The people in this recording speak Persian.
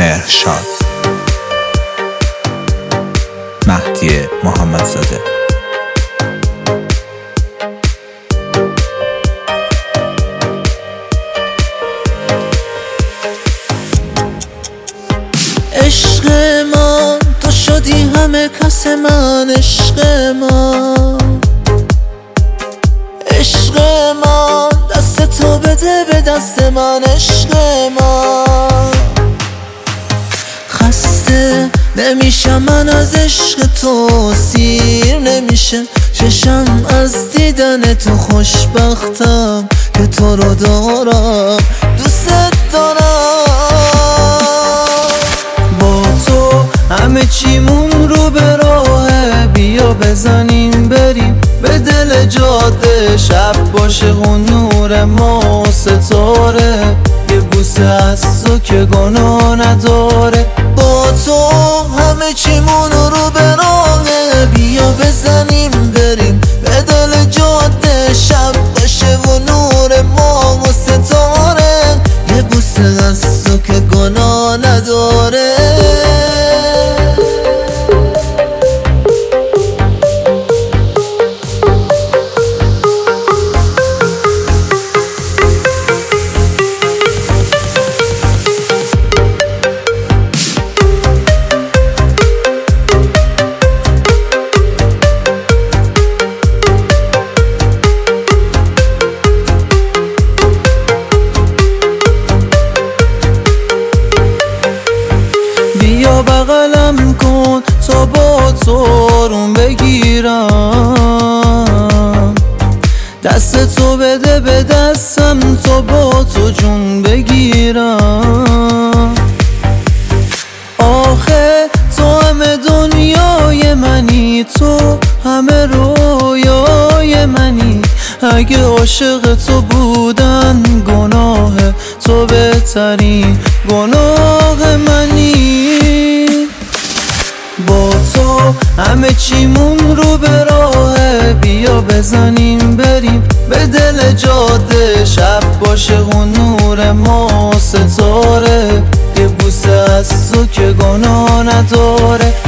مهرشاد. مهدی محمدزاده. عشق من تو شدی همه کس من، عشق من، عشق من، دست تو بده به دست من، عشق من. خسته نمیشم من از عشق تو، سیر نمیشه چشم از دیدن تو، خوشبختم که تو رو دارم، دوست دارم. با تو همه چیمون رو به راهه، بیا بزنیم بریم به دل جاده، شب باشه و نور ما ستاره، یه بوسه از تو که گناه نداره. با تو همه چیمون رو به راهه، بیا بزنیم بریم به دل جاده، شب باشه و نور ما ستاره، یه بوسه از تو که گناه نداره. بیا بغلم کن تا با تو آروم بگیرم، دست تو بده به دستم تا با تو جون بگیرم. آخه تو همه دنیای منی، تو همه رویای منی، اگه عاشق تو بودن گناه تو بهترین گناه منی. با تو همه چیمون رو به راهه، بیا بزنیم بریم به دل جاده، شب باشه و نور ما ستاره، یه بوسه از تو که گناه نداره.